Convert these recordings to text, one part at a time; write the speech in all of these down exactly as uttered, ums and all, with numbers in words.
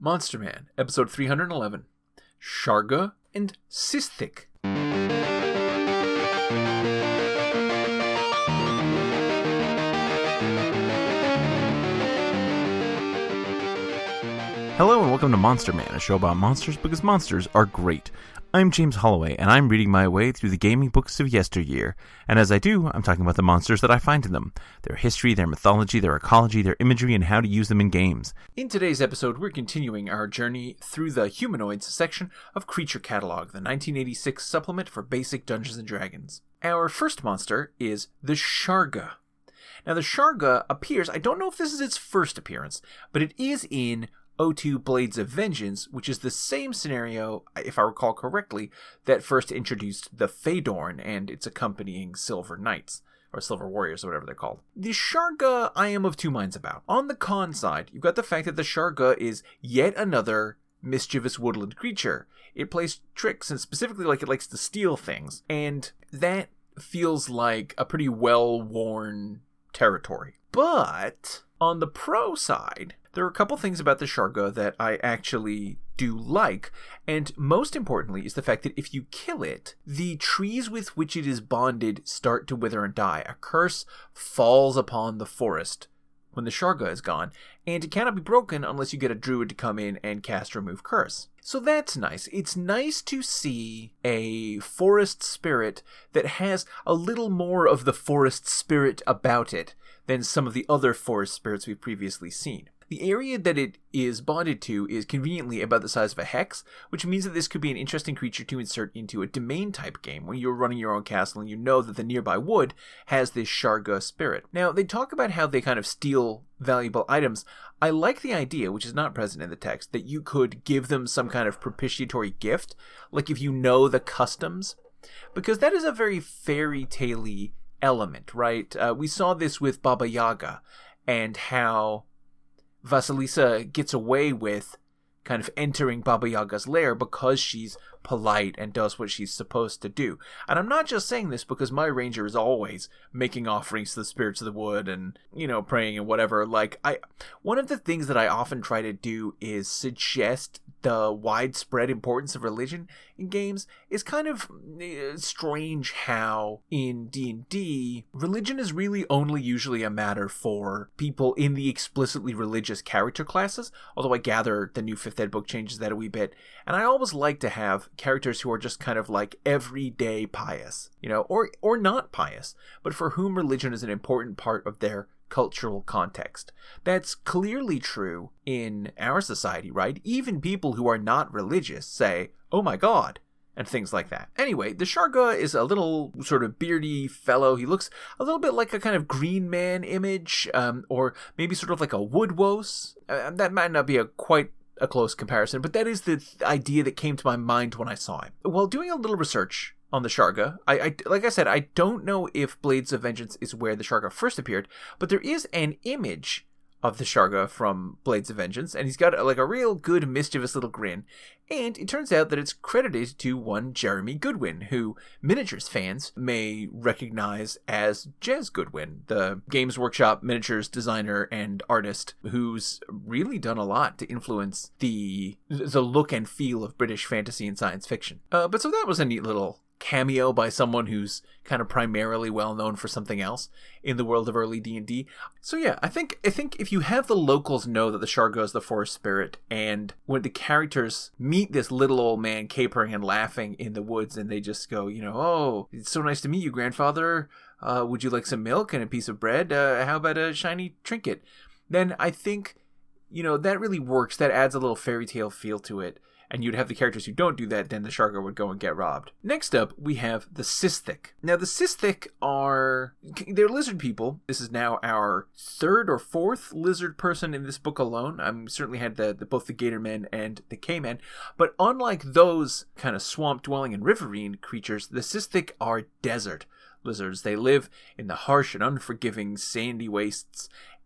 Monster Man, episode three hundred eleven, Sharga and Sisthik. Hello and welcome to Monster Man, a show about monsters because monsters are great. I'm James Holloway, and I'm reading my way through the gaming books of yesteryear. And as I do, I'm talking about the monsters that I find in them, their history, their mythology, their ecology, their imagery, and how to use them in games. In today's episode, we're continuing our journey through the Humanoids section of Creature Catalog, the nineteen eighty-six supplement for basic Dungeons and Dragons. Our first monster is the Sharga. Now, the Sharga appears, I don't know if this is its first appearance, but it is in O two Blades of Vengeance, which is the same scenario, if I recall correctly, that first introduced the Fedorn and its accompanying Silver Knights, or Silver Warriors, or whatever they're called. The Sharga I am of two minds about. On the con side, you've got the fact that the Sharga is yet another mischievous woodland creature. It plays tricks, and specifically like it likes to steal things, and that feels like a pretty well-worn territory. But on the pro side, there are a couple things about the Sharga that I actually do like, and most importantly is the fact that if you kill it, the trees with which it is bonded start to wither and die. A curse falls upon the forest when the Sharga is gone, and it cannot be broken unless you get a druid to come in and cast Remove Curse. So that's nice. It's nice to see a forest spirit that has a little more of the forest spirit about it than some of the other forest spirits we've previously seen. The area that it is bonded to is conveniently about the size of a hex, which means that this could be an interesting creature to insert into a domain-type game when you're running your own castle and you know that the nearby wood has this Sharga spirit. Now, they talk about how they kind of steal valuable items. I like the idea, which is not present in the text, that you could give them some kind of propitiatory gift, like if you know the customs, because that is a very fairy tale-y element, right? Uh, we saw this with Baba Yaga, and how Vasilisa gets away with kind of entering Baba Yaga's lair because she's polite and does what she's supposed to do. And I'm not just saying this because my ranger is always making offerings to the spirits of the wood and, you know, praying and whatever. Like, I, one of the things that I often try to do is suggest the widespread importance of religion in games. Is kind of uh, strange how in D and D, religion is really only usually a matter for people in the explicitly religious character classes, although I gather the new fifth ed book changes that a wee bit. And I always like to have characters who are just kind of like everyday pious, you know, or or not pious, but for whom religion is an important part of their cultural context. That's clearly true in our society, right? Even people who are not religious say, "Oh my God," and things like that. Anyway, the Sharga is a little sort of beardy fellow. He looks a little bit like a kind of Green Man image, um, or maybe sort of like a Woodwose. Uh, that might not be a quite a close comparison, but that is the th- idea that came to my mind when I saw him. While doing a little research on the Sharga, I, I like I said, I don't know if Blades of Vengeance is where the Sharga first appeared, but there is an image of the Sharga from Blades of Vengeance, and he's got like a real good mischievous little grin, and it turns out that it's credited to one Jeremy Goodwin, who miniatures fans may recognize as Jez Goodwin, the Games Workshop miniatures designer and artist who's really done a lot to influence the the look and feel of British fantasy and science fiction. Uh, but so that was a neat little cameo by someone who's kind of primarily well known for something else in the world of early D and D. So yeah, I think I think if you have the locals know that the Sharga is the forest spirit, and when the characters meet this little old man capering and laughing in the woods, and they just go, you know, "Oh, it's so nice to meet you, grandfather. Uh, would you like some milk and a piece of bread? Uh, how about a shiny trinket?" Then I think, you know, that really works. That adds a little fairy tale feel to it. And you'd have the characters who don't do that, then the Sharga would go and get robbed. Next up, we have the Sisthik. Now, the Sisthik are... they're lizard people. This is now our third or fourth lizard person in this book alone. I um, certainly had the, the both the Gator Men and the K-Men. But unlike those kind of swamp-dwelling and riverine creatures, the Sisthik are desert lizards. They live in the harsh and unforgiving sandy wastes,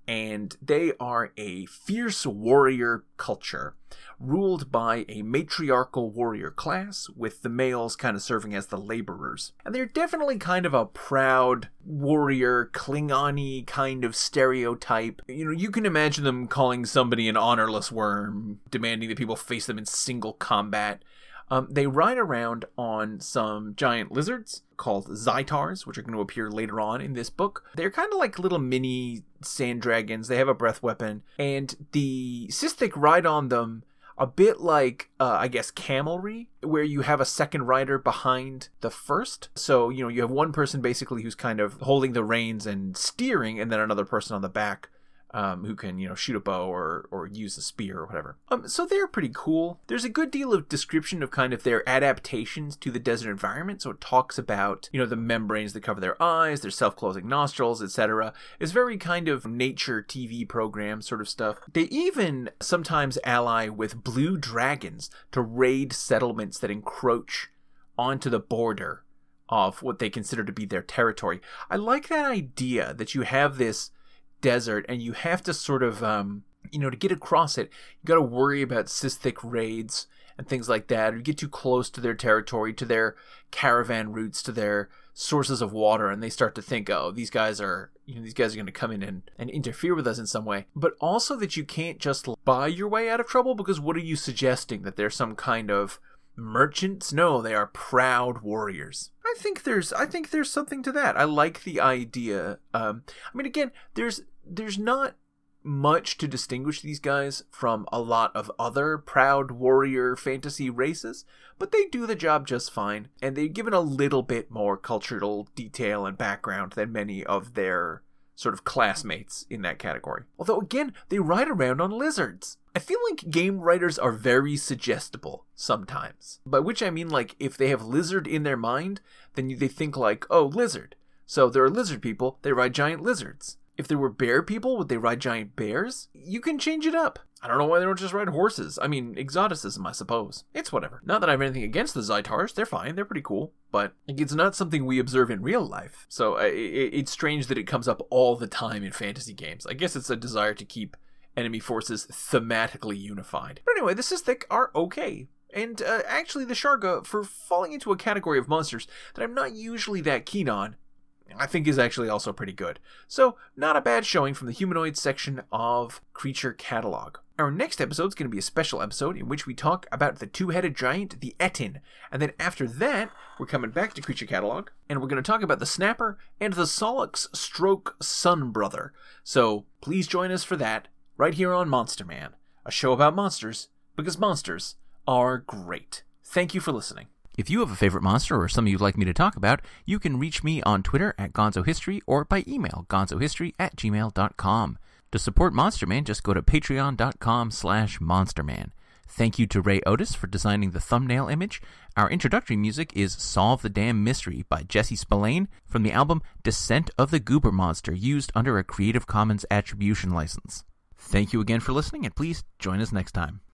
and they are a fierce warrior culture ruled by a matriarchal warrior class, with the males kind of serving as the laborers. And they're definitely kind of a proud warrior, Klingon-y kind of stereotype. You know, you can imagine them calling somebody an honorless worm, demanding that people face them in single combat. Um, they ride around on some giant lizards called Zitars, which are going to appear later on in this book. They're kind of like little mini sand dragons. They have a breath weapon, and the Sithik ride on them a bit like, uh, I guess, camelry, where you have a second rider behind the first. So, you know, you have one person basically who's kind of holding the reins and steering, and then another person on the back um, who can, you know, shoot a bow or, or use a spear or whatever. Um, so they're pretty cool. There's a good deal of description of kind of their adaptations to the desert environment. So it talks about, you know, the membranes that cover their eyes, their self-closing nostrils, et cetera. It's very kind of nature T V program sort of stuff. They even sometimes ally with blue dragons to raid settlements that encroach onto the border of what they consider to be their territory. I like that idea that you have this desert and you have to sort of um you know to get across it, you got to worry about Sithik raids and things like that, or you get too close to their territory, to their caravan routes, to their sources of water, and they start to think, oh, these guys are you know these guys are going to come in and, and interfere with us in some way. But also that you can't just buy your way out of trouble, because what are you suggesting, that they're some kind of merchants? No, they are proud warriors. I think there's I think there's something to that. I like the idea. Um, I mean, again, there's there's not much to distinguish these guys from a lot of other proud warrior fantasy races, but they do the job just fine, and they've given a little bit more cultural detail and background than many of their sort of classmates in that category. Although, again, they ride around on lizards. I feel like game writers are very suggestible sometimes. By which I mean, like, if they have lizard in their mind, then they think like, oh, lizard. So there are lizard people, they ride giant lizards. If there were bear people, would they ride giant bears? You can change it up. I don't know why they don't just ride horses. I mean, exoticism, I suppose. It's whatever. Not that I have anything against the Zitars. They're fine. They're pretty cool. But it's not something we observe in real life. So uh, it, it's strange that it comes up all the time in fantasy games. I guess it's a desire to keep enemy forces thematically unified. But anyway, the Sithik are okay. And uh, actually, the Sharga, for falling into a category of monsters that I'm not usually that keen on, I think is actually also pretty good. So, not a bad showing from the humanoid section of Creature Catalog. Our next episode is going to be a special episode in which we talk about the two-headed giant, the Etin. And then after that, we're coming back to Creature Catalog, and we're going to talk about the Snapper and the Solix stroke Sun Brother. So, please join us for that, right here on Monster Man, a show about monsters, because monsters are great. Thank you for listening. If you have a favorite monster or something you'd like me to talk about, you can reach me on Twitter at GonzoHistory or by email, gonzohistory at gmail dot com. To support Monster Man, just go to patreon.com slash monsterman. Thank you to Ray Otis for designing the thumbnail image. Our introductory music is Solve the Damn Mystery by Jesse Spillane from the album Descent of the Goober Monster, used under a Creative Commons Attribution license. Thank you again for listening, and please join us next time.